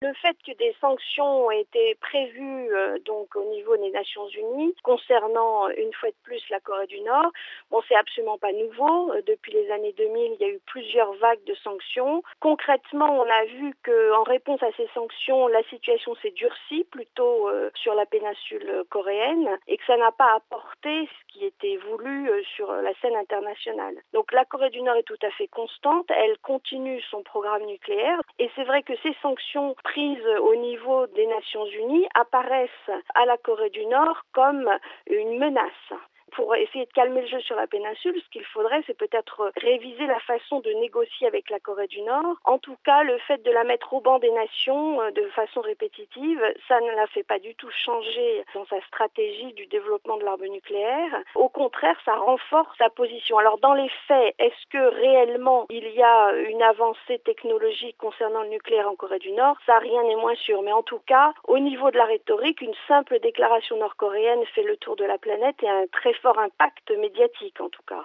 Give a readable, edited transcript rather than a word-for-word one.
Le fait que des sanctions aient été prévues donc au niveau des Nations Unies concernant une fois de plus la Corée du Nord, c'est absolument pas nouveau. Depuis les années 2000, il y a eu plusieurs vagues de sanctions. Concrètement, on a vu qu'en réponse à ces sanctions, la situation s'est durcie plutôt sur la péninsule coréenne et que ça n'a pas apporté ce qui était voulu sur la scène internationale. Donc la Corée du Nord est tout à fait constante, elle continue son programme nucléaire et c'est vrai que ces sanctions prises au niveau des Nations Unies apparaissent à la Corée du Nord comme une menace. Pour essayer de calmer le jeu sur la péninsule, ce qu'il faudrait, c'est peut-être réviser la façon de négocier avec la Corée du Nord. En tout cas, le fait de la mettre au banc des nations de façon répétitive, ça ne la fait pas du tout changer dans sa stratégie du développement de l'arme nucléaire. Au contraire, ça renforce sa position. Alors, dans les faits, est-ce que réellement il y a une avancée technologique concernant le nucléaire en Corée du Nord? Ça, rien n'est moins sûr. Mais en tout cas, au niveau de la rhétorique, une simple déclaration nord-coréenne fait le tour de la planète et a un très fort impact médiatique en tout cas.